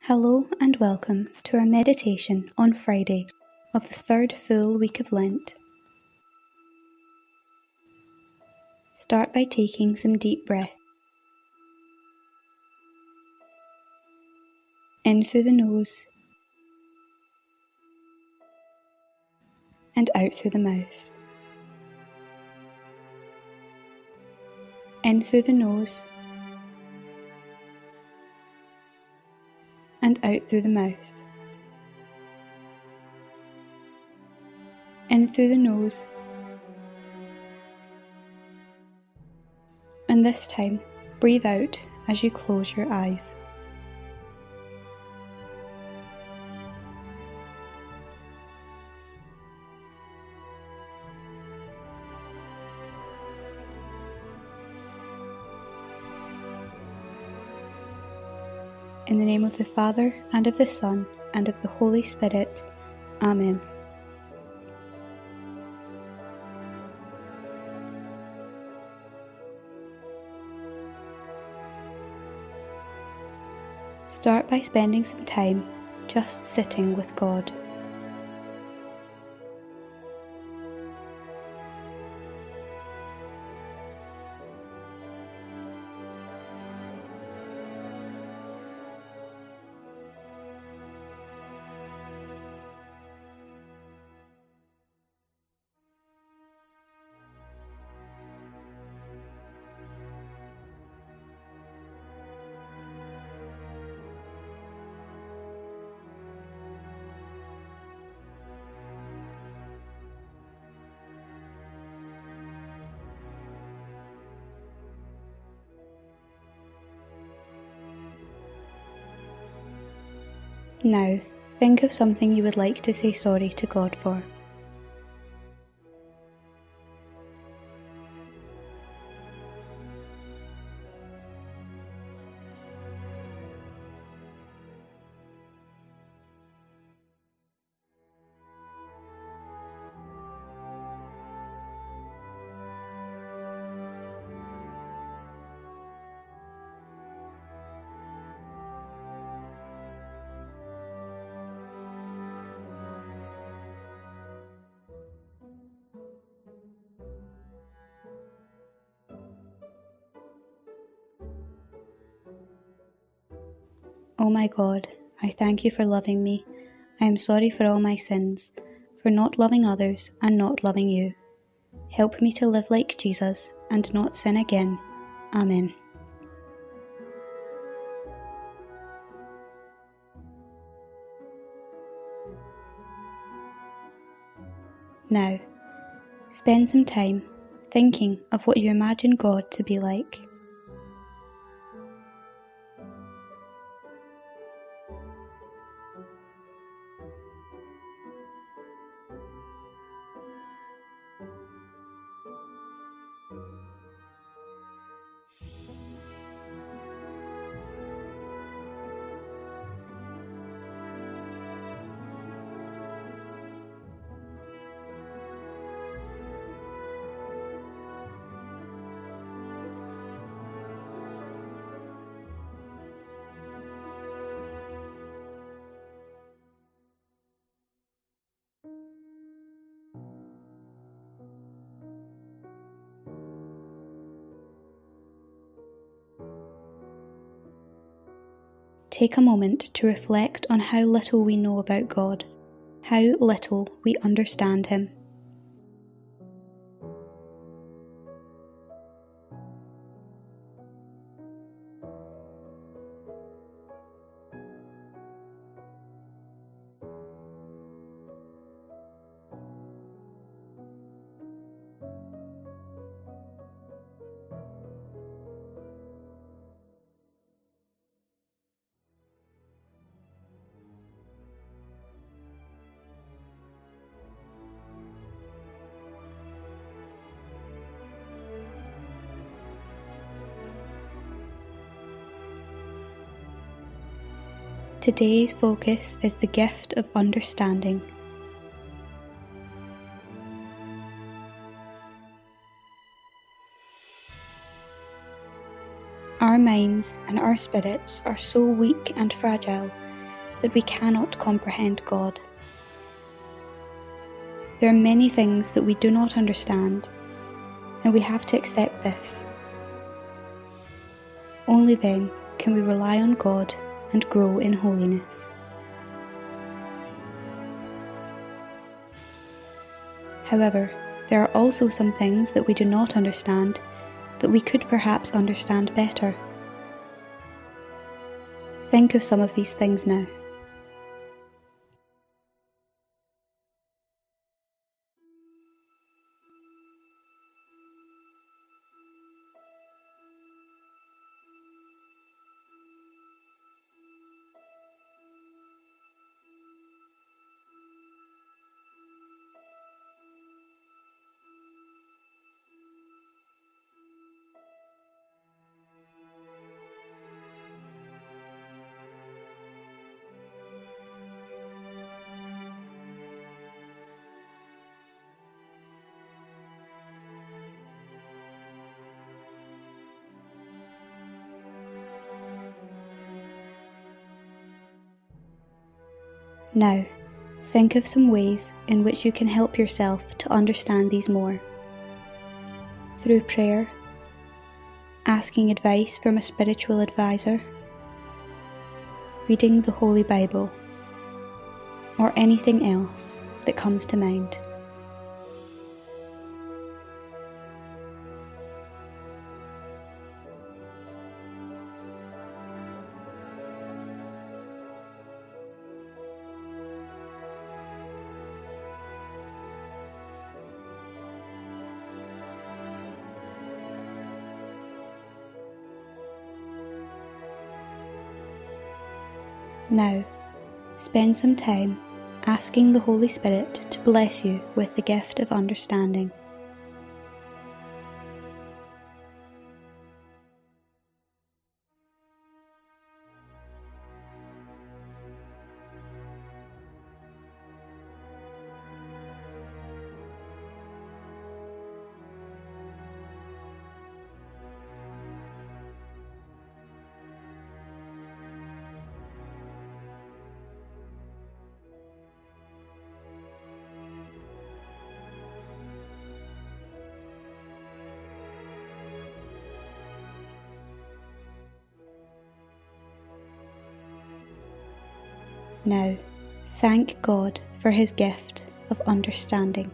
Hello and welcome to our meditation on Friday of the third full week of Lent. Start by taking some deep breath. In through the nose and out through the mouth. In through the nose and out through the mouth. In through the nose, and this time breathe out as you close your eyes. In the name of the Father, and of the Son, and of the Holy Spirit. Amen. Start by spending some time just sitting with God. Now, think of something you would like to say sorry to God for. O my God, I thank you for loving me. I am sorry for all my sins, for not loving others and not loving you. Help me to live like Jesus and not sin again. Amen. Now, spend some time thinking of what you imagine God to be like. Take a moment to reflect on how little we know about God, how little we understand Him. Today's focus is the gift of understanding. Our minds and our spirits are so weak and fragile that we cannot comprehend God. There are many things that we do not understand, and we have to accept this. Only then can we rely on God and grow in holiness. However, there are also some things that we do not understand that we could perhaps understand better. Think of some of these things now. Now, think of some ways in which you can help yourself to understand these more. Through prayer, asking advice from a spiritual advisor, reading the Holy Bible, or anything else that comes to mind. Now, spend some time asking the Holy Spirit to bless you with the gift of understanding. Now, thank God for His gift of understanding.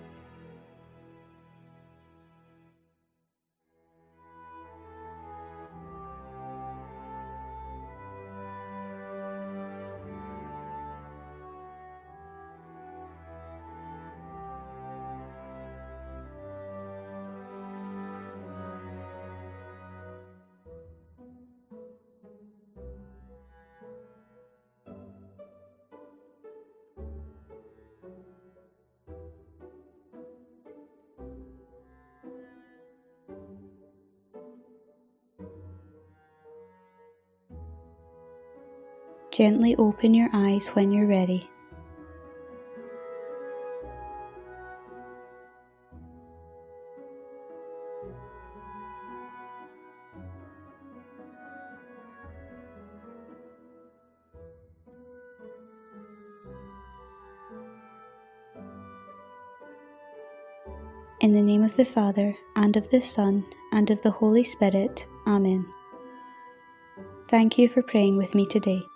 Gently open your eyes when you're ready. In the name of the Father, and of the Son, and of the Holy Spirit. Amen. Thank you for praying with me today.